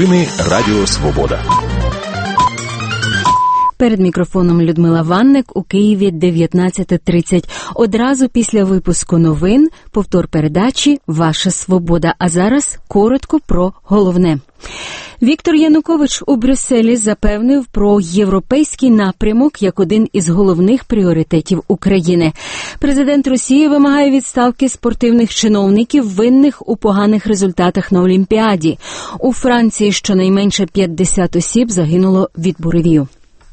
Новини Радіо Свобода. Перед мікрофоном Людмила Ванник, у Києві 19:30. Одразу після випуску новин повтор передачі «Ваша свобода». А зараз коротко про головне. Віктор Янукович у Брюсселі запевнив про європейський напрямок як один із головних пріоритетів України. Президент Росії вимагає відставки спортивних чиновників, винних у поганих результатах на Олімпіаді. У Франції щонайменше 50 осіб загинуло від буревію.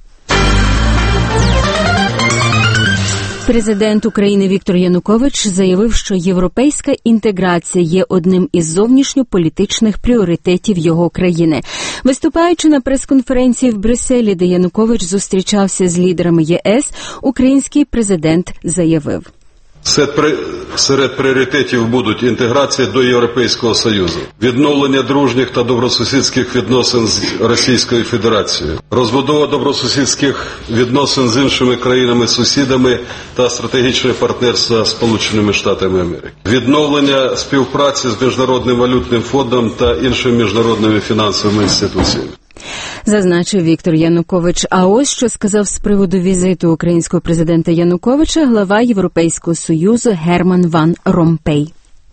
Президент України Віктор Янукович заявив, що європейська інтеграція є одним із зовнішньополітичних пріоритетів його країни. Виступаючи на прес-конференції в Брюсселі, де Янукович зустрічався з лідерами ЄС, український президент заявив: Серед пріоритетів будуть інтеграція до Європейського Союзу, відновлення дружніх та добросусідських відносин з Російською Федерацією, розбудова добросусідських відносин з іншими країнами-сусідами та стратегічне партнерство з Сполученими Штатами Америки, відновлення співпраці з Міжнародним валютним фондом та іншими міжнародними фінансовими інституціями. Зазначив Віктор Янукович. А ось що сказав з приводу візиту українського президента Януковича глава Європейського Союзу Герман Ван Ромпей.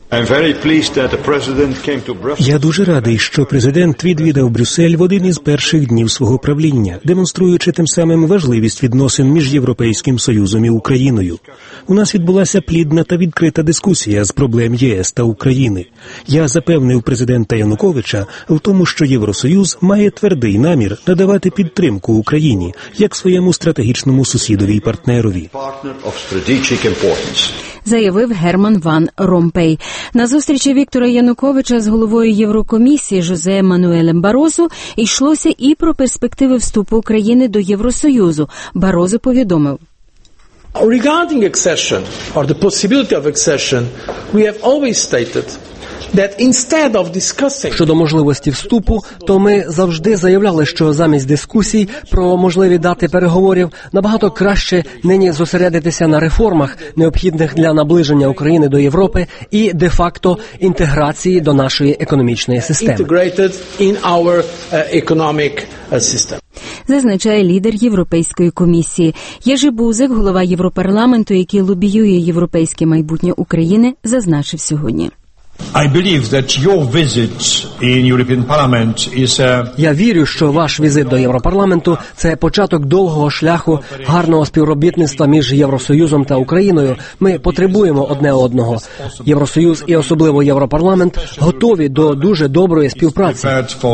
Я дуже радий, що президент відвідав Брюссель в один із перших днів свого правління, демонструючи тим самим важливість відносин між Європейським Союзом і Україною. У нас відбулася плідна та відкрита дискусія з проблем ЄС та України. Я запевнив президента Януковича в тому, що Євросоюз має твердий намір надавати підтримку Україні як своєму стратегічному сусідові й партнерові. Заявив Герман Ван Ромпей. На зустрічі Віктора Януковича з головою Єврокомісії Жозе Мануелем Барозу йшлося і про перспективи вступу України до Євросоюзу. Барозу повідомив: Regarding accession, or the possibility of accession, we have always stated Щодо можливості вступу, то ми завжди заявляли, що замість дискусій про можливі дати переговорів набагато краще нині зосередитися на реформах, необхідних для наближення України до Європи і де-факто інтеграції до нашої економічної системи. Зазначає лідер Європейської комісії. Єжи Бузек, голова Європарламенту, який лобіює європейське майбутнє України, зазначив сьогодні: Я вірю, що ваш візит до Європарламенту – це початок довгого шляху гарного співробітництва між Євросоюзом та Україною. Ми потребуємо одне одного. Євросоюз і особливо Європарламент готові до дуже доброї співпраці.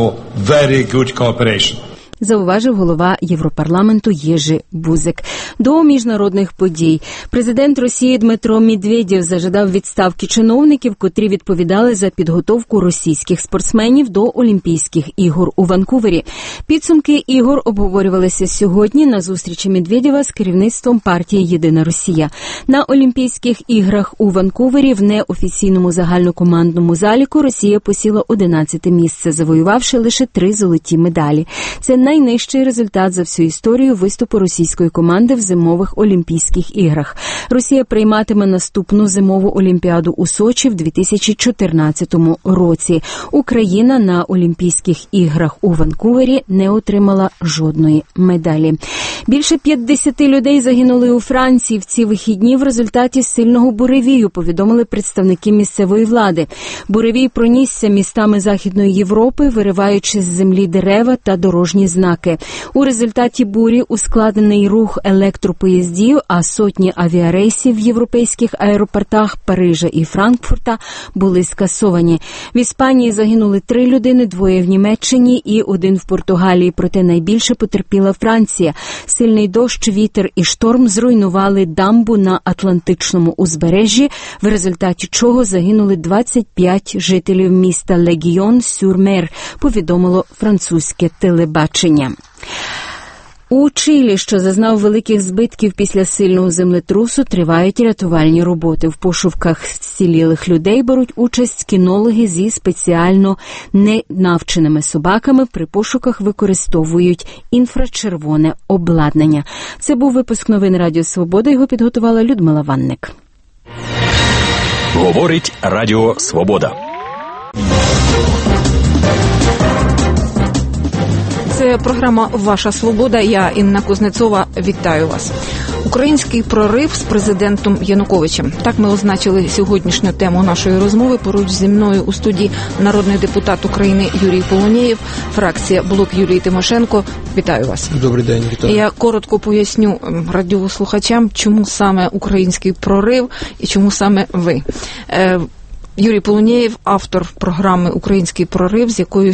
Зауважив голова Європарламенту Єжи Бузек. До міжнародних подій. Президент Росії Дмитро Медведєв зажадав відставки чиновників, котрі відповідали за підготовку російських спортсменів до Олімпійських ігор у Ванкувері. Підсумки ігор обговорювалися сьогодні на зустрічі Медведєва з керівництвом партії «Єдина Росія». На Олімпійських іграх у Ванкувері в неофіційному загальнокомандному заліку Росія посіла 11-те місце, завоювавши лише 3 золоті медалі. Це найнижчий результат за всю історію виступу російської команди в зимових Олімпійських іграх. Росія прийматиме наступну зимову Олімпіаду у Сочі в 2014 році. Україна на Олімпійських іграх у Ванкувері не отримала жодної медалі. Більше 50 людей загинули у Франції в ці вихідні в результаті сильного буревію, повідомили представники місцевої влади. Буревій пронісся містами Західної Європи, вириваючи з землі дерева та дорожні знаки. У результаті бурі ускладнений рух електропоїздів, а сотні авіарейсів в європейських аеропортах Парижа і Франкфурта були скасовані. В Іспанії загинули 3 людини, 2 в Німеччині і 1 в Португалії, проте найбільше потерпіла Франція. Сильний дощ, вітер і шторм зруйнували дамбу на Атлантичному узбережжі, в результаті чого загинули 25 жителів міста Легіон-сюр-Мер, повідомило французьке телебачення. У Чилі, що зазнав великих збитків після сильного землетрусу, тривають рятувальні роботи. В пошуках зцілілих людей беруть участь кінологи зі спеціально ненавченими собаками. При пошуках використовують інфрачервоне обладнання. Це був випуск новин Радіо Свобода. Його підготувала Людмила Ванник. Говорить Радіо Свобода. Це програма «Ваша свобода». Я, Інна Кузнецова, вітаю вас. Український прорив з президентом Януковичем. Так ми означили сьогоднішню тему нашої розмови. Поруч зі мною у студії народний депутат України Юрій Полонєєв, фракція «Блок» Юлії Тимошенко. Вітаю вас. Добрий день, вітаю. Я коротко поясню радіослухачам, чому саме український прорив і чому саме ви. Юрій Полонєєв, автор програми «Український прорив», з якою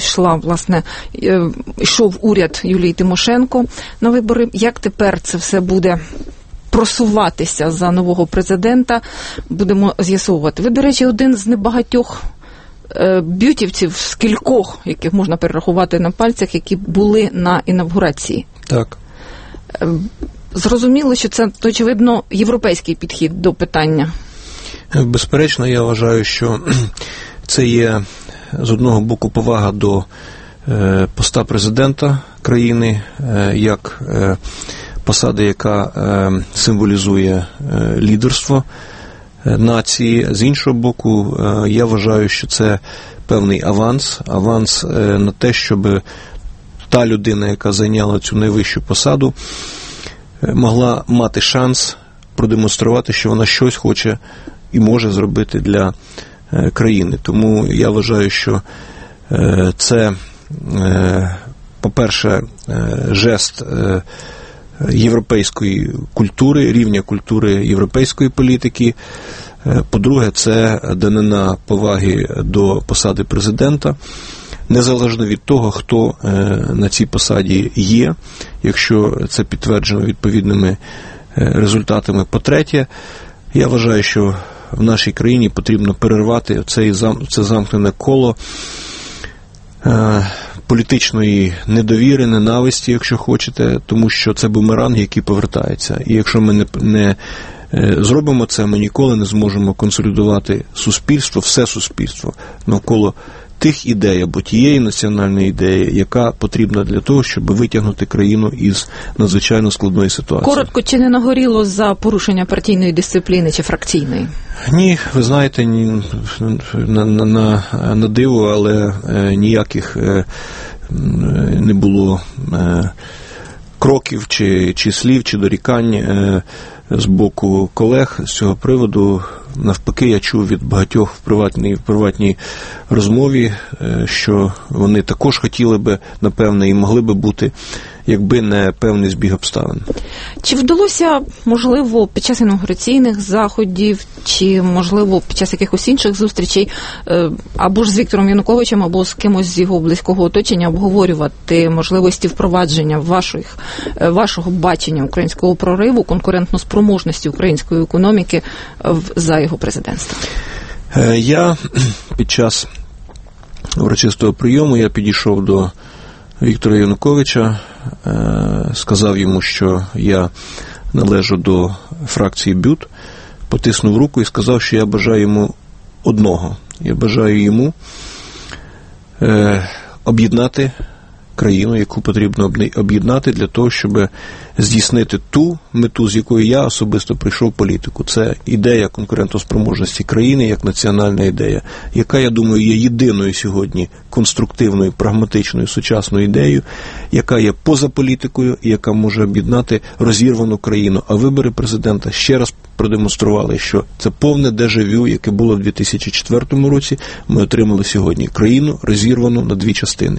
йшов уряд Юлії Тимошенко на вибори. Як тепер це все буде просуватися за нового президента, будемо з'ясовувати. Ви, до речі, один з небагатьох бютівців, з кількох, яких можна перерахувати на пальцях, які були на інавгурації. Так. Зрозуміло, що це, очевидно, європейський підхід до питання. Безперечно, я вважаю, що це є, з одного боку, повага до поста президента країни, як посади, яка символізує лідерство нації. З іншого боку, я вважаю, що це певний аванс на те, щоб та людина, яка зайняла цю найвищу посаду, могла мати шанс продемонструвати, що вона щось хоче і може зробити для країни. Тому я вважаю, що це, по-перше, жест європейської культури, рівня культури європейської політики. По-друге, це данина поваги до посади президента, незалежно від того, хто на цій посаді є, якщо це підтверджено відповідними результатами. По-третє, я вважаю, що в нашій країні потрібно перервати це замкнене коло політичної недовіри, ненависті, якщо хочете, тому що це бумеранг, який повертається. І якщо ми не зробимо це, ми ніколи не зможемо консолідувати суспільство, все суспільство, навколо тих ідей або тієї національної ідеї, яка потрібна для того, щоб витягнути країну із надзвичайно складної ситуації. Коротко, чи не нагоріло за порушення партійної дисципліни чи фракційної? Ні, ви знаєте, на диво, але ніяких не було кроків, чи слів, чи дорікань з боку колег з цього приводу. Навпаки, я чув від багатьох в приватній розмові, що вони також хотіли би, напевне, і могли би бути, якби не певний збіг обставин. Чи вдалося, можливо, під час інаугураційних заходів, чи, можливо, під час якихось інших зустрічей, або ж з Віктором Януковичем, або з кимось з його близького оточення обговорювати можливості впровадження вашого бачення українського прориву, конкурентноспроможності української економіки за його президентства? Я під час урочистого прийому я підійшов до Віктора Януковича, сказав йому, що я належу до фракції БЮТ, потиснув руку і сказав, що я бажаю йому одного. Я бажаю йому об'єднати країну, яку потрібно об'єднати для того, щоб здійснити ту мету, з якою я особисто прийшов в політику. Це ідея конкурентоспроможності країни як національна ідея, яка, я думаю, є єдиною сьогодні конструктивною, прагматичною, сучасною ідеєю, яка є поза політикою і яка може об'єднати розірвану країну. А вибори президента ще раз продемонстрували, що це повне дежавю, яке було в 2004 році, ми отримали сьогодні. Країну розірвану на дві частини.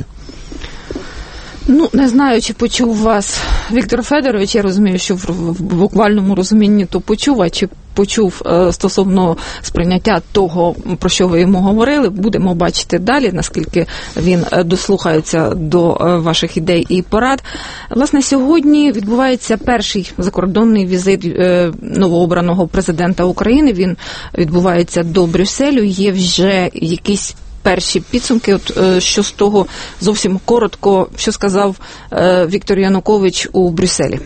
Не знаю, чи почув вас Віктор Федорович, я розумію, що в буквальному розумінні то почув, а чи почув стосовно сприйняття того, про що ви йому говорили. Будемо бачити далі, наскільки він дослухається до ваших ідей і порад. Власне, сьогодні відбувається перший закордонний візит новообраного президента України. Він відбувається до Брюсселю. Є вже якісь перші підсумки, що з того, зовсім коротко, що сказав Віктор Янукович у Брюсселі.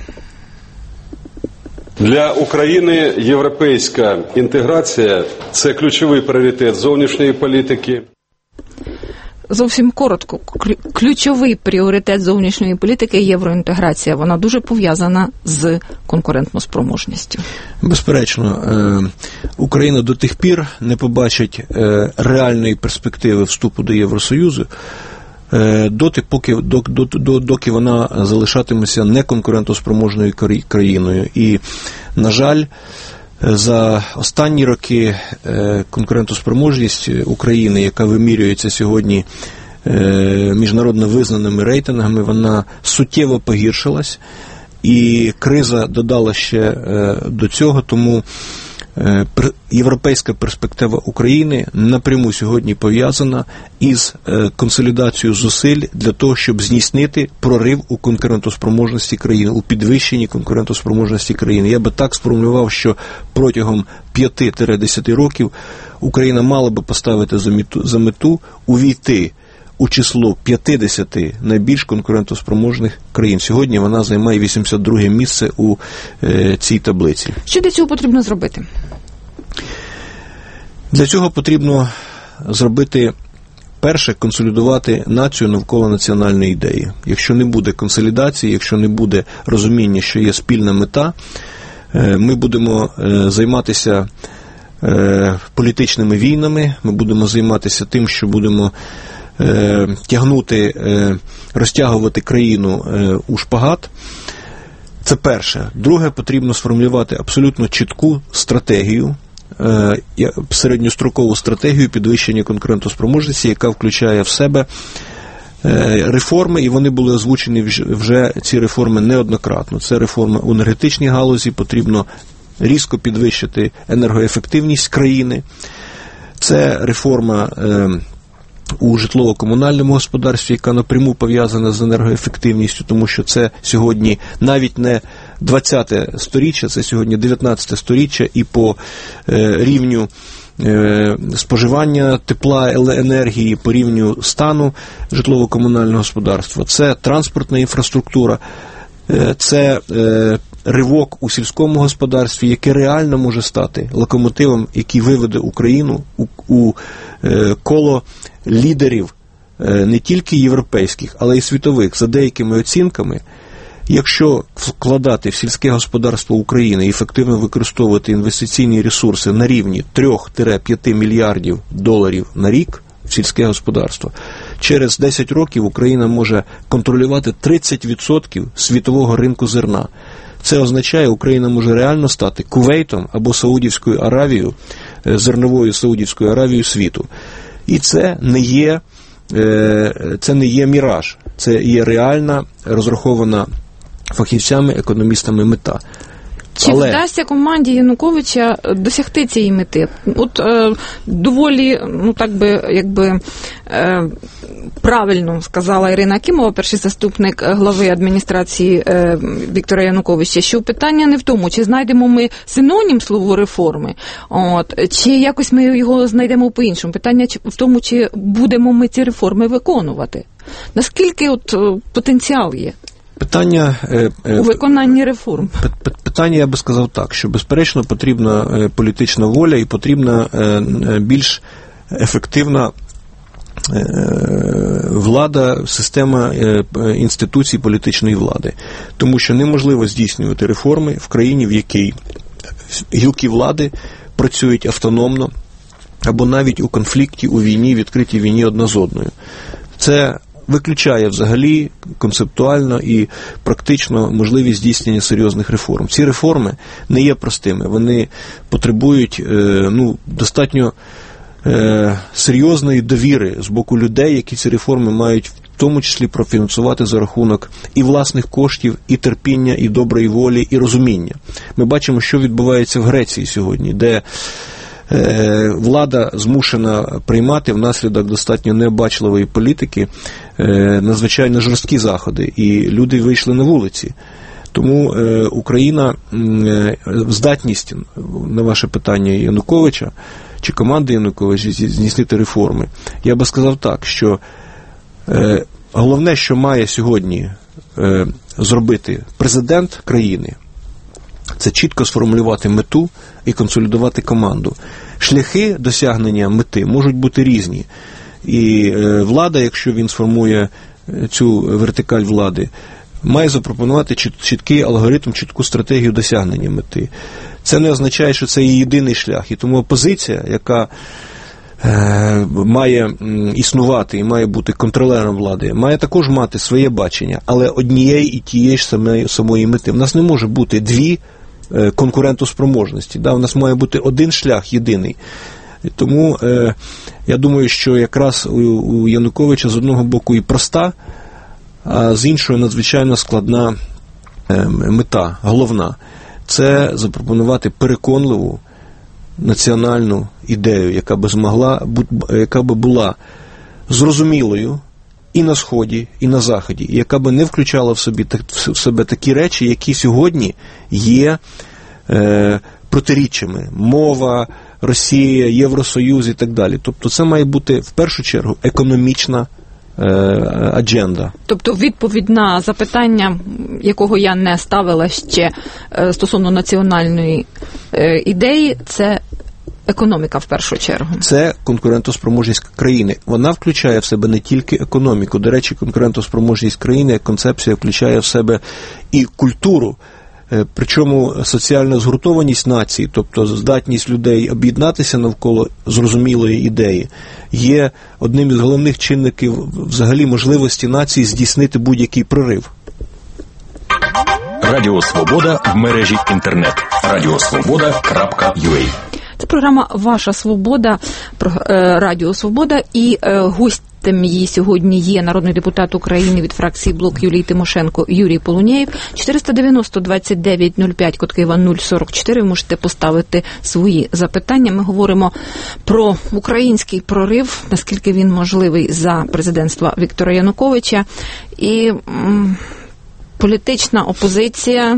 Для України європейська інтеграція – це ключовий пріоритет зовнішньої політики. Зовсім коротко. Ключовий пріоритет зовнішньої політики – євроінтеграція. Вона дуже пов'язана з конкурентноспроможністю. Безперечно. Україна до тих пір не побачить реальної перспективи вступу до Євросоюзу, доки вона залишатиметься неконкурентоспроможною країною. І, на жаль, за останні роки конкурентоспроможність України, яка вимірюється сьогодні міжнародно визнаними рейтингами, вона суттєво погіршилась, і криза додала ще до цього, тому європейська перспектива України напряму сьогодні пов'язана із консолідацією зусиль для того, щоб здійснити прорив у конкурентоспроможності країни, у підвищенні конкурентоспроможності країни. Я би так сформулював, що протягом 5-10 років Україна мала би поставити за мету увійти у число 50 найбільш конкурентоспроможних країн. Сьогодні вона займає 82-е місце у цій таблиці. Що для цього потрібно зробити? Для цього потрібно зробити, перше, консолідувати націю навколо національної ідеї. Якщо не буде консолідації, якщо не буде розуміння, що є спільна мета, ми будемо займатися політичними війнами, ми будемо займатися тим, що будемо розтягувати країну у шпагат. Це перше. Друге, потрібно сформулювати абсолютно чітку стратегію, середньострокову стратегію підвищення конкурентоспроможності, яка включає в себе реформи, і вони були озвучені вже, ці реформи, неоднократно. Це реформа у енергетичній галузі, потрібно різко підвищити енергоефективність країни. Це реформа у житлово-комунальному господарстві, яка напряму пов'язана з енергоефективністю, тому що це сьогодні навіть не 20-те сторіччя, це сьогодні 19-те сторіччя, і по рівню споживання тепла, енергії, по рівню стану житлово-комунального господарства. Це транспортна інфраструктура, це ривок у сільському господарстві, яке реально може стати локомотивом, який виведе Україну у коло лідерів не тільки європейських, але й світових. За деякими оцінками, якщо вкладати в сільське господарство України і ефективно використовувати інвестиційні ресурси на рівні 3-5 мільярдів доларів на рік в сільське господарство, через 10 років Україна може контролювати 30% світового ринку зерна. Це означає, Україна може реально стати Кувейтом або Саудівською Аравією, зерновою Саудівською Аравією світу. І це не є міраж, це є реальна, розрахована фахівцями, економістами мета. Чи вдасться команді Януковича досягти цієї мети? От доволі, правильно сказала Ірина Акімова, перший заступник глави адміністрації Віктора Януковича, що питання не в тому, чи знайдемо ми синонім слову реформи, чи якось ми його знайдемо по-іншому. Питання в тому, чи будемо ми ці реформи виконувати. Наскільки потенціал є? Питання у виконанні реформ. Питання, я би сказав так, що безперечно потрібна політична воля і потрібна більш ефективна влада, система інституцій політичної влади. Тому що неможливо здійснювати реформи в країні, в якій гілки влади працюють автономно або навіть у конфлікті, у війні, відкритій війні одна з одною. Це виключає взагалі концептуально і практично можливість здійснення серйозних реформ. Ці реформи не є простими, вони потребують достатньо серйозної довіри з боку людей, які ці реформи мають в тому числі профінансувати за рахунок і власних коштів, і терпіння, і доброї волі, і розуміння. Ми бачимо, що відбувається в Греції сьогодні, де влада змушена приймати внаслідок достатньо необачливої політики надзвичайно жорсткі заходи, і люди вийшли на вулиці. Тому Україна, здатність, на ваше питання Януковича, чи команди Януковича здійснити реформи, я би сказав так, що головне, що має сьогодні зробити президент країни, це чітко сформулювати мету і консолідувати команду. Шляхи досягнення мети можуть бути різні. І влада, якщо він сформує цю вертикаль влади, має запропонувати чіткий алгоритм, чітку стратегію досягнення мети. Це не означає, що це є єдиний шлях. І тому опозиція, яка має існувати і має бути контролером влади, має також мати своє бачення, але однієї і тієї ж самої мети. У нас не може бути дві конкурентоспроможності. У нас має бути один шлях єдиний. Тому я думаю, що якраз у Януковича з одного боку і проста, а з іншого надзвичайно складна мета, головна. Це запропонувати переконливу національну ідею, яка би була зрозумілою і на Сході, і на Заході, яка би не включала в себе такі речі, які сьогодні є протиріччями. Мова, Росія, Євросоюз і так далі. Тобто це має бути в першу чергу економічна адженда. Тобто відповідь на запитання, якого я не ставила ще стосовно національної ідеї, це економіка в першу чергу. Це конкурентоспроможність країни. Вона включає в себе не тільки економіку. До речі, конкурентоспроможність країни як концепція включає в себе і культуру. Причому соціальна згуртованість нації, тобто здатність людей об'єднатися навколо зрозумілої ідеї, є одним із головних чинників взагалі можливості нації здійснити будь-який прорив. Радіо Свобода в мережі інтернет. radiosvoboda.ua. Це програма «Ваша Свобода», Радіо Свобода, і гостем її сьогодні є народний депутат України від фракції «Блок» Юлії Тимошенко Юрій Полунєєв. 490-29-05, код Києва 044, ви можете поставити свої запитання. Ми говоримо про український прорив, наскільки він можливий за президентства Віктора Януковича, і політична опозиція.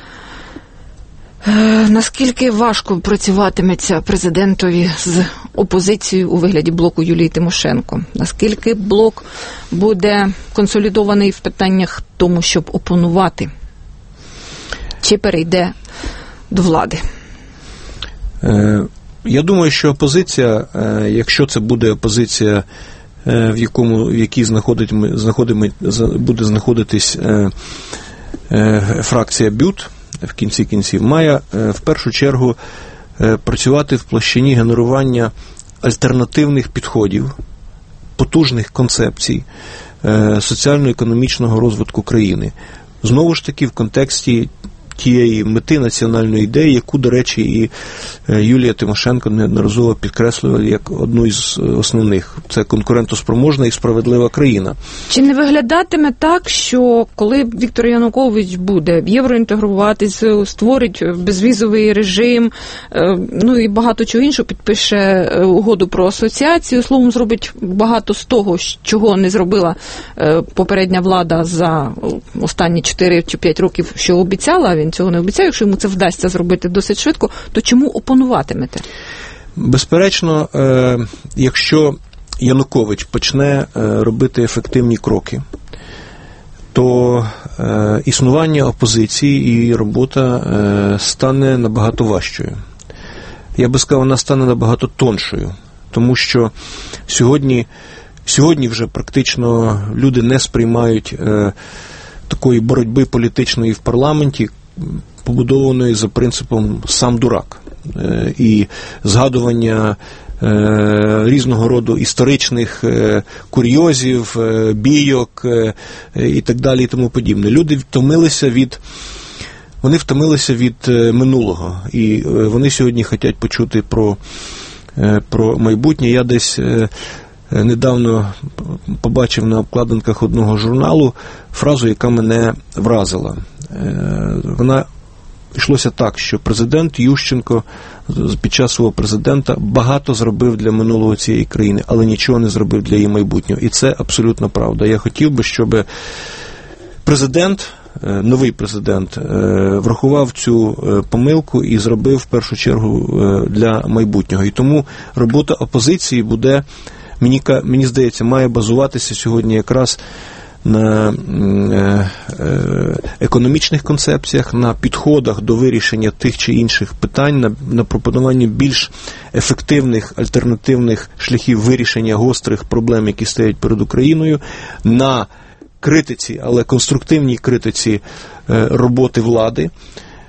Наскільки важко працюватиметься президентові з опозицією у вигляді блоку Юлії Тимошенко? Наскільки блок буде консолідований в питаннях тому, щоб опонувати? Чи перейде до влади? Я думаю, що опозиція, якщо це буде опозиція, в якій буде знаходитись фракція БЮТ, в кінці кінців, має в першу чергу працювати в площині генерування альтернативних підходів, потужних концепцій соціально-економічного розвитку країни. Знову ж таки, в контексті тієї мети національної ідеї, яку, до речі, і Юлія Тимошенко неодноразово підкреслювала як одну із основних. Це конкурентоспроможна і справедлива країна. Чи не виглядатиме так, що коли Віктор Янукович буде євроінтегруватись, створить безвізовий режим, ну і багато чого іншого, підпише угоду про асоціацію, словом, зробить багато з того, чого не зробила попередня влада за останні 4 чи 5 років, що обіцяла, він цього не обіцяє, якщо йому це вдасться зробити досить швидко, то чому опонуватимете? Безперечно, якщо Янукович почне робити ефективні кроки, то існування опозиції і робота стане набагато важчою. Я би сказав, вона стане набагато тоншою, тому що сьогодні вже практично люди не сприймають такої боротьби політичної в парламенті, побудованої за принципом «сам дурак». І згадування різного роду історичних курйозів, бійок і так далі і тому подібне. Люди втомилися від минулого, і вони сьогодні хочуть почути про майбутнє. Я десь недавно побачив на обкладинках одного журналу фразу, яка мене вразила. Вона йшлося так, що президент Ющенко під час свого президента багато зробив для минулого цієї країни, але нічого не зробив для її майбутнього. І це абсолютно правда. Я хотів би, щоб новий президент врахував цю помилку і зробив в першу чергу для майбутнього. І тому робота опозиції буде, мені здається, має базуватися сьогодні якраз на економічних концепціях, на підходах до вирішення тих чи інших питань, на пропонуванні більш ефективних альтернативних шляхів вирішення гострих проблем, які стоять перед Україною, на критиці, але конструктивній критиці роботи влади.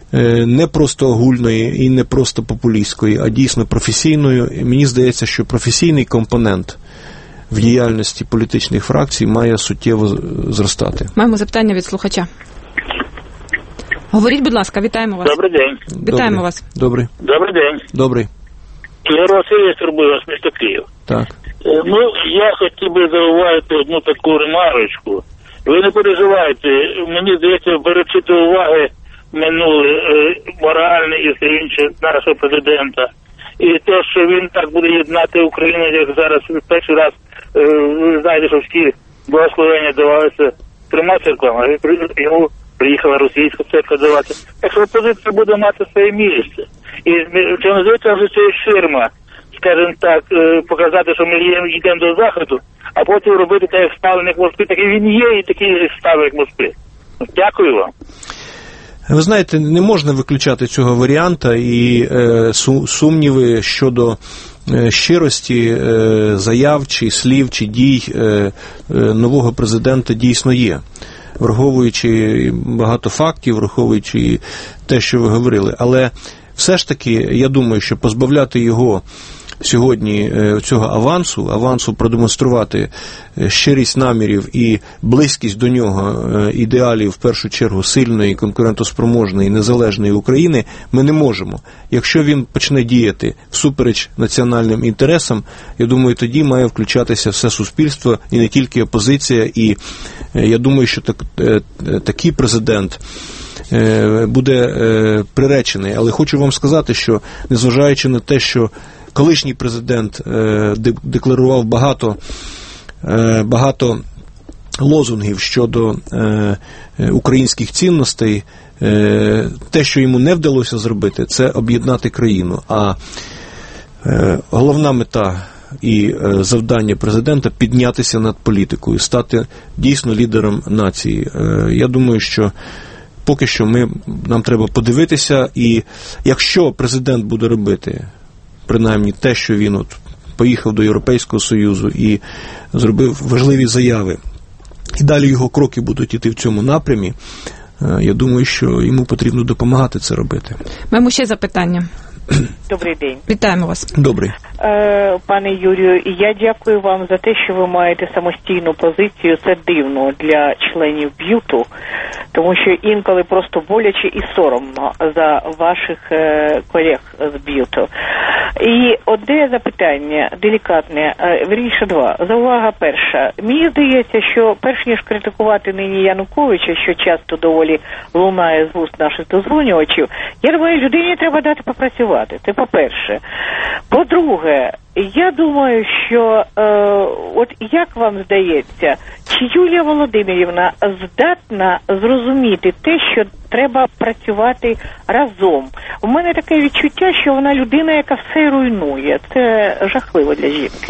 не просто огульної і не просто популістської, а дійсно професійною. І мені здається, що професійний компонент в діяльності політичних фракцій має суттєво зростати. Маємо запитання від слухача. Говоріть, будь ласка, вітаємо вас. Добрий день. Вітаємо вас. Добрий. Добрий день. Добрий. Ігор Васильович турбує вас, місто Київ. Так. Ну, я хотів би зауважити одну таку ремарочку. Ви не переживайте, мені здається, беручи до уваги минуле, моральне і все інше нашого президента. І те, що він так буде єднати Україну, як зараз перший раз, ви знаєте, що всі благословення давалися 3 церквами, а йому приїхала російська церква давати. Так що опозиція буде мати своє місце. І чи не здається, вже це ширма, скажімо так, показати, що ми йдемо до Заходу, а потім робити так, як ставленик Москви, так і він є, і такий ставленик Москви. Дякую вам. Ви знаєте, не можна виключати цього варіанта, і сумніви щодо щирості заяв, чи слів, чи дій нового президента дійсно є. Враховуючи багато фактів, враховуючи те, що ви говорили. Але все ж таки, я думаю, що позбавляти його сьогодні цього авансу продемонструвати щирість намірів і близькість до нього ідеалів, в першу чергу, сильної, конкурентоспроможної, незалежної України, ми не можемо. Якщо він почне діяти всупереч національним інтересам, я думаю, тоді має включатися все суспільство і не тільки опозиція, і я думаю, що такий президент буде приречений. Але хочу вам сказати, що незважаючи на те, що колишній президент декларував багато лозунгів щодо українських цінностей, те, що йому не вдалося зробити, це об'єднати країну. А головна мета і завдання президента – піднятися над політикою, стати дійсно лідером нації. Я думаю, що поки що нам треба подивитися, і якщо президент буде робити принаймні те, що він поїхав до Європейського Союзу і зробив важливі заяви, і далі його кроки будуть іти в цьому напрямі, я думаю, що йому потрібно допомагати це робити. Маємо ще запитання. Добрий день. Вітаємо вас. Добрий. Пане Юрію, я дякую вам за те, що ви маєте самостійну позицію. Це дивно для членів БЮТу, тому що інколи просто боляче і соромно за ваших колег з БЮТу. І одне запитання, делікатне, вірніше два. Заувага перша. Мені здається, що перш ніж критикувати нині Януковича, що часто доволі лунає з вуст наших дозвонювачів, я думаю, людині треба дати попрацювати. Це по-перше. По-друге, я думаю, що, от як вам здається, чи Юлія Володимирівна здатна зрозуміти те, що треба працювати разом? У мене таке відчуття, що вона людина, яка все руйнує. Це жахливо для жінки.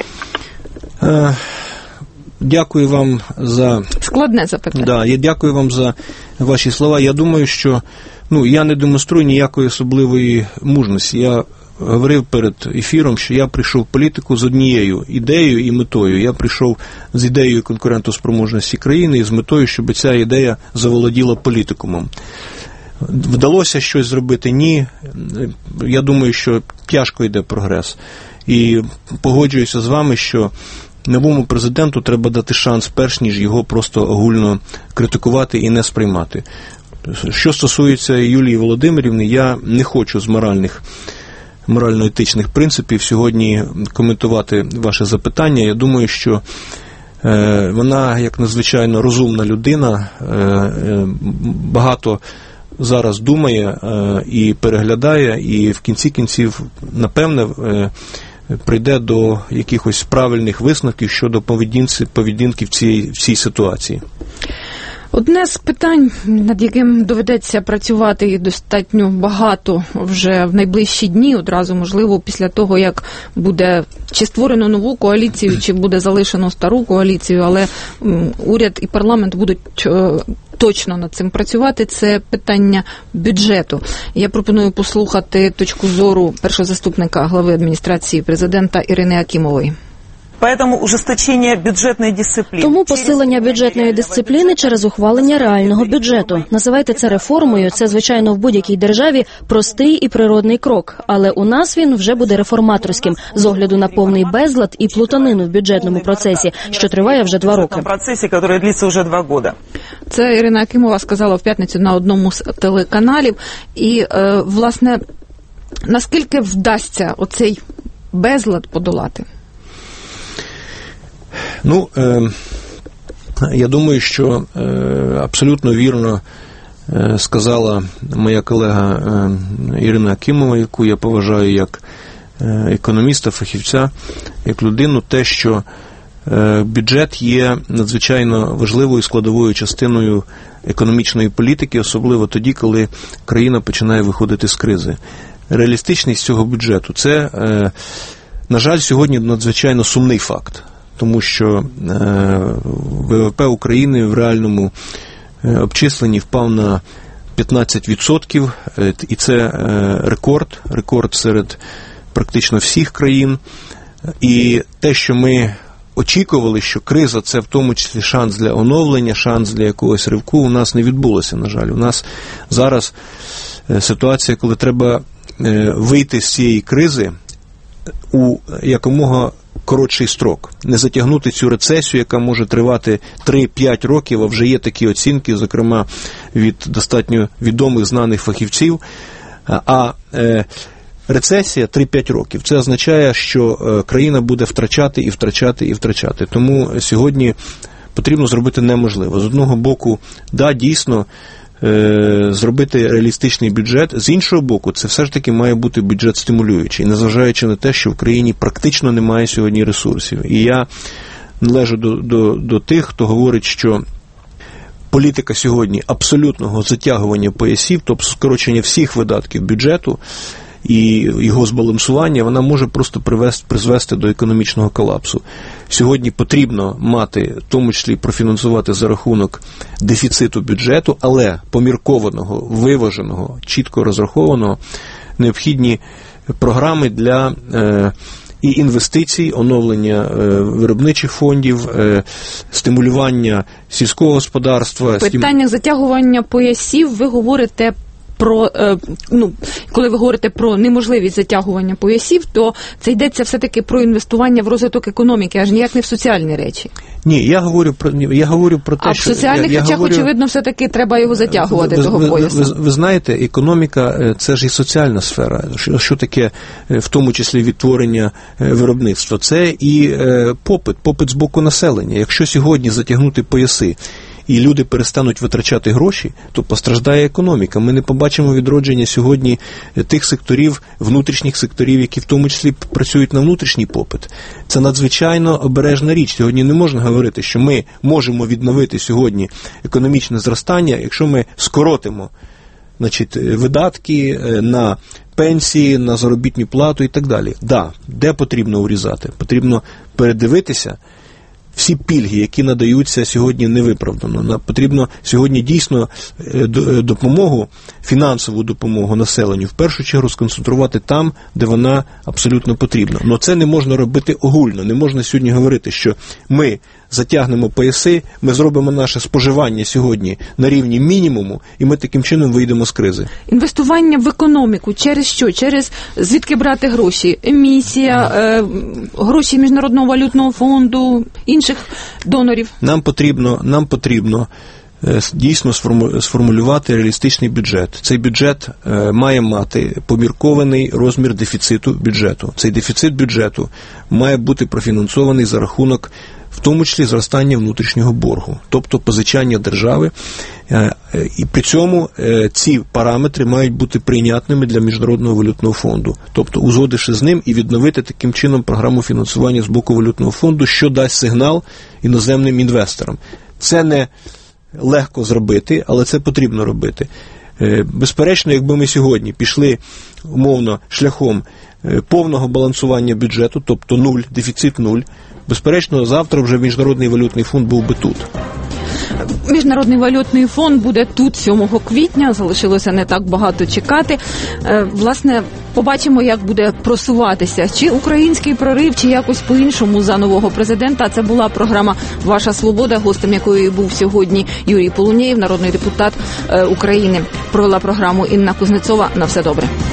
Дякую вам за... Складне запитання. Да, я дякую вам за ваші слова. Я думаю, що я не демонструю ніякої особливої мужності. Я говорив перед ефіром, що я прийшов в політику з однією ідеєю і метою. Я прийшов з ідеєю конкурентоспроможності країни і з метою, щоб ця ідея заволоділа політикумом. Вдалося щось зробити? Ні. Я думаю, що тяжко йде прогрес. І погоджуюся з вами, що новому президенту треба дати шанс, перш ніж його просто огульно критикувати і не сприймати. Що стосується Юлії Володимирівни, я не хочу з морально-етичних принципів сьогодні коментувати ваше запитання. Я думаю, що вона, як надзвичайно розумна людина, багато зараз думає і переглядає, і в кінці кінців, напевне, прийде до якихось правильних висновків щодо поведінки в цій ситуації. Одне з питань, над яким доведеться працювати і достатньо багато вже в найближчі дні, одразу, можливо, після того, як буде чи створено нову коаліцію, чи буде залишено стару коаліцію, але уряд і парламент будуть точно над цим працювати, це питання бюджету. Я пропоную послухати точку зору першого заступника глави адміністрації президента Ірини Акімової. Тому посилення бюджетної дисципліни через ухвалення реального бюджету. Називайте це реформою, це, звичайно, в будь-якій державі простий і природний крок. Але у нас він вже буде реформаторським, з огляду на повний безлад і плутанину в бюджетному процесі, що триває вже 2 роки. Це Ірина Якимова сказала в п'ятницю на одному з телеканалів. І, власне, наскільки вдасться оцей безлад подолати? Ну, я думаю, що абсолютно вірно сказала моя колега Ірина Якимова, яку я поважаю як економіста, фахівця, як людину, те, що бюджет є надзвичайно важливою складовою частиною економічної політики, особливо тоді, коли країна починає виходити з кризи. Реалістичність цього бюджету – це, на жаль, сьогодні надзвичайно сумний факт. Тому що ВВП України в реальному обчисленні впав на 15%, і це рекорд серед практично всіх країн. І те, що ми очікували, що криза – це в тому числі шанс для оновлення, шанс для якогось ривку, у нас не відбулося, на жаль. У нас зараз ситуація, коли треба вийти з цієї кризи у якомога коротший строк, не затягнути цю рецесію, яка може тривати 3-5 років, а вже є такі оцінки, зокрема від достатньо відомих, знаних фахівців, а рецесія 3-5 років. Це означає, що країна буде втрачати і втрачати і втрачати. Тому сьогодні потрібно зробити неможливо. З одного боку, да, дійсно, зробити реалістичний бюджет. З іншого боку, це все ж таки має бути бюджет стимулюючий, незважаючи на те, що в країні практично немає сьогодні ресурсів. І я належу до тих, хто говорить, що політика сьогодні абсолютного затягування поясів, тобто скорочення всіх видатків бюджету і його збалансування, вона може просто призвести до економічного колапсу. Сьогодні потрібно мати, в тому числі профінансувати за рахунок дефіциту бюджету, але поміркованого, виваженого, чітко розрахованого, необхідні програми для і інвестицій, оновлення виробничих фондів, стимулювання сільського господарства. В питаннях затягування поясів ви говорите про, коли ви говорите про неможливість затягування поясів, то це йдеться все-таки про інвестування в розвиток економіки, аж ніяк не в соціальні речі. Ні, я говорю про те, що... А в соціальних речах, очевидно, все-таки треба його затягувати, того поясу. Ви знаєте, економіка – це ж і соціальна сфера. Що таке, в тому числі, відтворення виробництва? Це і попит з боку населення. Якщо сьогодні затягнути пояси, і люди перестануть витрачати гроші, то постраждає економіка. Ми не побачимо відродження сьогодні тих секторів, внутрішніх секторів, які в тому числі працюють на внутрішній попит. Це надзвичайно обережна річ. Сьогодні не можна говорити, що ми можемо відновити сьогодні економічне зростання, якщо ми скоротимо, видатки на пенсії, на заробітну плату і так далі. Да, де потрібно урізати? Потрібно передивитися всі пільги, які надаються сьогодні невиправдано. Потрібно сьогодні дійсно допомогу, фінансову допомогу населенню в першу чергу сконцентрувати там, де вона абсолютно потрібна. Но це не можна робити огульно. Не можна сьогодні говорити, що ми затягнемо пояси, ми зробимо наше споживання сьогодні на рівні мінімуму, і ми таким чином вийдемо з кризи. Інвестування в економіку через що? Через звідки брати гроші? Емісія, гроші Міжнародного валютного фонду, інших донорів? Нам потрібно дійсно сформулювати реалістичний бюджет. Цей бюджет має мати поміркований розмір дефіциту бюджету. Цей дефіцит бюджету має бути профінансований за рахунок, в тому числі, зростання внутрішнього боргу, тобто позичання держави. І при цьому ці параметри мають бути прийнятними для Міжнародного валютного фонду, тобто узгодивши з ним і відновити таким чином програму фінансування з боку валютного фонду, що дасть сигнал іноземним інвесторам. Це не легко зробити, але це потрібно робити. Безперечно, якби ми сьогодні пішли, умовно, шляхом повного балансування бюджету, тобто дефіцит нуль, безперечно, завтра вже Міжнародний валютний фонд був би тут. Міжнародний валютний фонд буде тут 7 квітня, залишилося не так багато чекати. Власне, побачимо, як буде просуватися, чи український прорив, чи якось по-іншому за нового президента. Це була програма «Ваша свобода», гостем якої був сьогодні Юрій Полунєєв, народний депутат України. Провела програму Інна Кузнецова. На все добре.